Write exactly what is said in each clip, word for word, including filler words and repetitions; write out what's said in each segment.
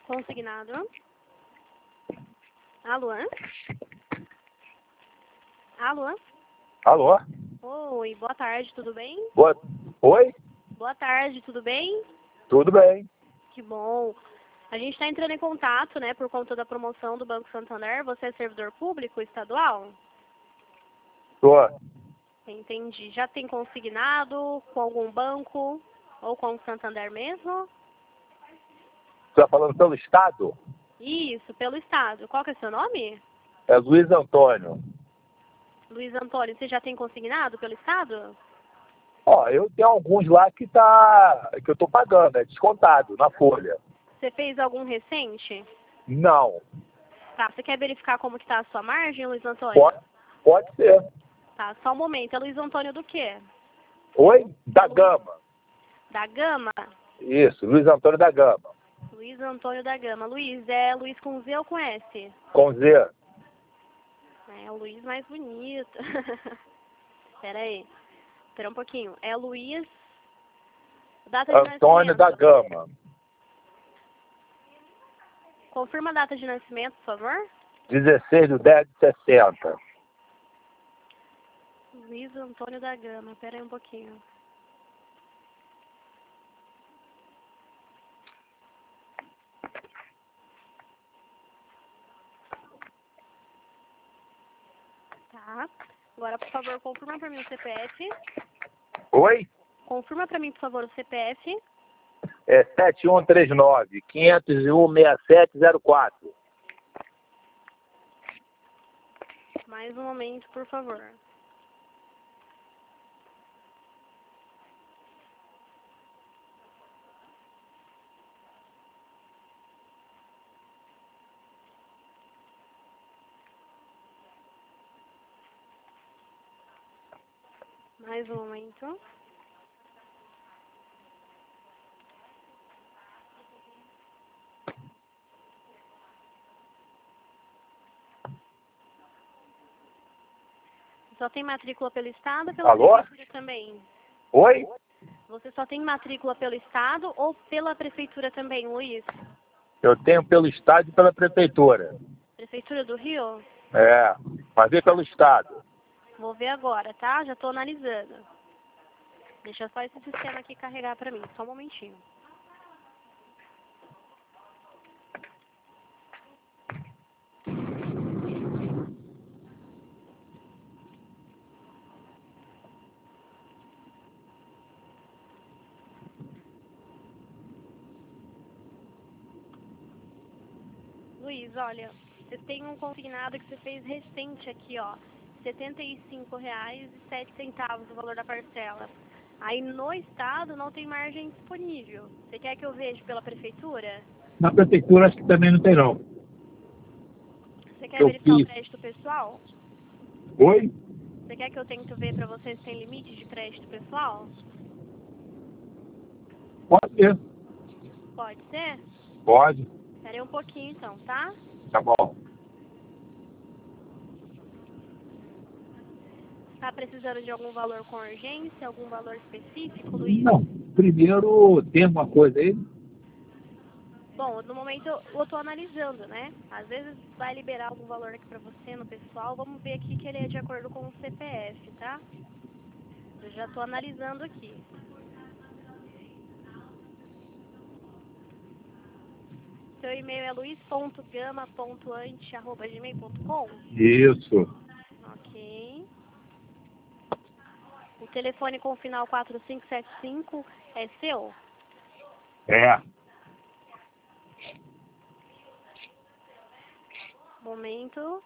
Consignado. Alô? Alô? Alô? Oi, boa tarde, tudo bem? Boa... Oi? Boa tarde, tudo bem? Tudo bem. Que bom. A gente está entrando em contato, né, por conta da promoção do Banco Santander. Você é servidor público estadual? Tô. Entendi. Já tem consignado com algum banco ou com o Santander mesmo? Você tá falando pelo Estado? Isso, pelo Estado. Qual que é seu nome? É Luiz Antônio. Luiz Antônio. Você já tem consignado pelo Estado? Ó, eu tenho alguns lá que tá... que eu tô pagando, é descontado na folha. Você fez algum recente? Não. Tá, você quer verificar como que tá a sua margem, Luiz Antônio? Pode, pode ser. Tá, só um momento. É Luiz Antônio do quê? Oi? Da Gama. Da Gama? Isso, Luiz Antônio da Gama. Luiz Antônio da Gama. Luiz, é Luiz com Z ou com S? Com Z. É o Luiz mais bonito. Pera aí. Espera um pouquinho. É Luiz... Data de Antônio nascimento. da Gama. Confirma a data de nascimento, por favor. dezesseis de dez de sessenta. Luiz Antônio da Gama. Pera aí um pouquinho. Tá. Agora, por favor, confirma pra mim o C P F. Oi? Confirma pra mim, por favor, o C P F. É sete um três nove, quinhentos e um, sessenta e sete zero quatro. Mais um momento, por favor. Mais um momento. Só tem matrícula pelo Estado ou pela Alô? Prefeitura também? Oi? Você só tem matrícula pelo Estado ou pela Prefeitura também, Luiz? Eu tenho pelo Estado e pela Prefeitura. Prefeitura do Rio? É, mas vem pelo Estado. Vou ver agora, tá? Já tô analisando. Deixa só esse sistema aqui carregar pra mim. Só um momentinho. Luiz, olha, você tem um consignado que você fez recente aqui, ó. setenta e cinco reais e sete centavos o valor da parcela. Aí no Estado não tem margem disponível. Você quer que eu veja pela Prefeitura? Na prefeitura acho que também não tem não. Você quer Eu verificar fiz. o crédito pessoal? Oi? Você quer que eu tente ver pra você se tem limite de crédito pessoal? Pode ser. Pode ser? Pode. Espera aí um pouquinho então, tá? Tá bom. Tá precisando de algum valor com urgência, algum valor específico, Luiz? Não. Primeiro tem uma coisa aí. Bom, no momento eu, eu tô analisando, né? Às vezes vai liberar algum valor aqui pra você no pessoal. Vamos ver aqui que ele é de acordo com o C P F, tá? Eu já tô analisando aqui. Seu e-mail é luiz ponto gama ponto ante arroba gmail ponto com? Isso. Ok. O telefone com o final quatro cinco sete cinco é seu? É. Momento.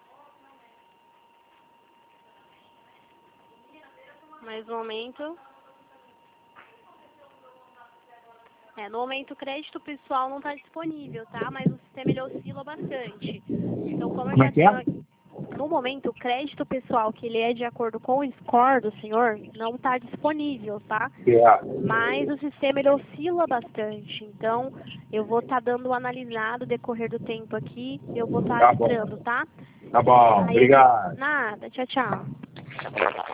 Mais um momento. É, no momento o crédito pessoal não está disponível, tá? Mas o sistema ele oscila bastante. Então, como eu Como já é que é? tenho... No momento, o crédito pessoal, que ele é de acordo com o score do senhor, não está disponível, tá? É. Mas o sistema ele oscila bastante. Então, eu vou estar tá dando um analisado no decorrer do tempo aqui. Eu vou estar tá Tá bom. entrando, tá? Tá bom. Aí, Obrigado. nada. Tchau, tchau.